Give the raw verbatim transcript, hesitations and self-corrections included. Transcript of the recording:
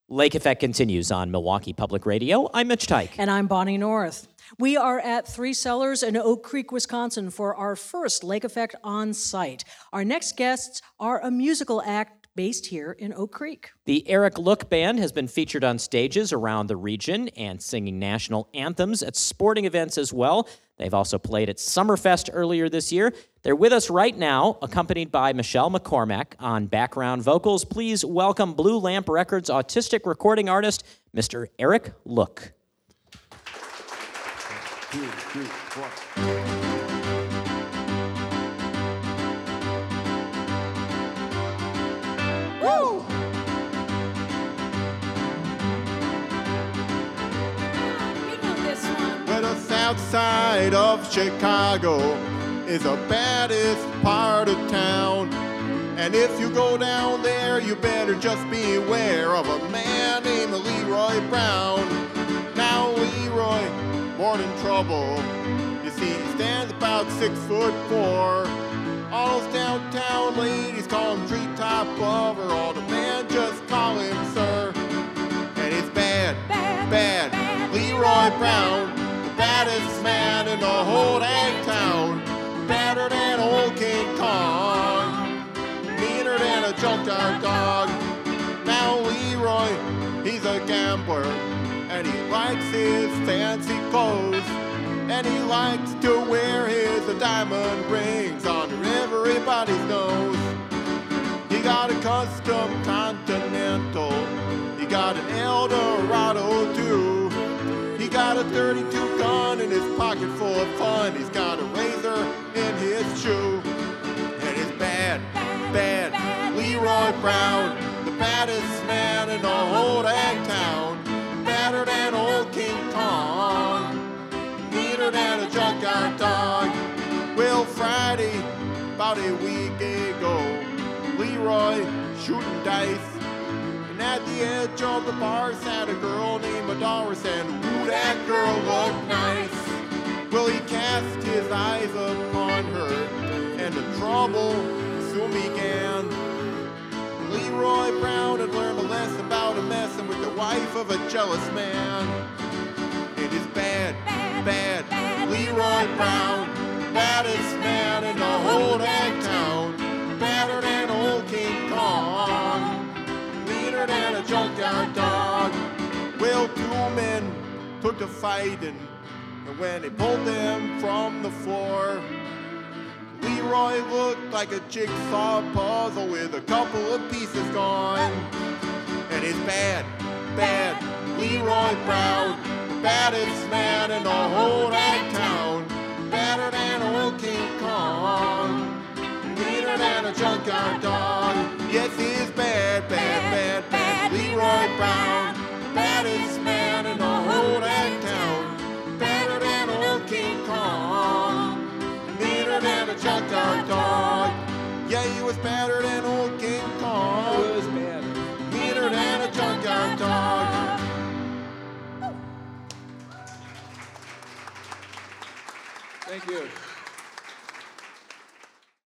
Lake Effect continues on Milwaukee Public Radio. I'm Mitch Tyke. And I'm Bonnie North. We are at Three Cellars in Oak Creek, Wisconsin for our first Lake Effect on site. Our next guests are a musical act based here in Oak Creek. The Eric Look Band has been featured on stages around the region and singing national anthems at sporting events as well. They've also played at Summerfest earlier this year. They're with us right now, accompanied by Michelle McCormack on background vocals. Please welcome Blue Lamp Records autistic recording artist, Mister Eric Look. Two, three, four. Woo! You know this one. Well, the south side of Chicago is the baddest part of town. And if you go down there, you better just be aware of a man named Leroy Brown. Now Leroy, more than trouble. You see, he stands about six foot four. All those downtown ladies call him treetop lover. All the men just call him sir. And it's bad, bad, bad. bad. Leroy Brown, the baddest man in the whole dang town. Badder than old King Kong, meaner than a junkyard dog. Now Leroy, he's a gambler, and he likes his fancy clothes, and he likes to wear his diamond rings under everybody's nose. He got a custom Continental, he got an Eldorado too. He got a thirty-two gun in his pocket full of fun. He's got a razor in his shoe. And it's bad, bad, bad. Leroy Brown, the baddest man in the whole dang town. Badder than old King Kong, meaner than a junkyard dog. Well, Friday, about a week ago, Leroy shooting dice. And at the edge of the bar sat a girl named Doris, and ooh, that girl looked nice. Well, he cast his eyes upon her, and the trouble soon began. Leroy Brown had learned a lesson about a messing with the wife of a jealous man. It is bad, bad, bad. bad. Leroy Brown, baddest man in the whole dang town. Badder than old King Kong, than a junkyard dog. Well, two men took to fighting, and when they pulled them from the floor, Leroy looked like a jigsaw puzzle with a couple of pieces gone. And it's bad, bad. Leroy Brown, the baddest man in the whole dang town. Badder than old King Kong, meaner than a junkyard dog. Yes, he's bad, bad, bad, bad. Leroy Brown, the baddest man in the whole dang town. Badder than old King Kong, meaner than a junkyard dog. Yeah, he was badder than old King Kong. He was bad. Meaner than a junkyard dog. Thank you.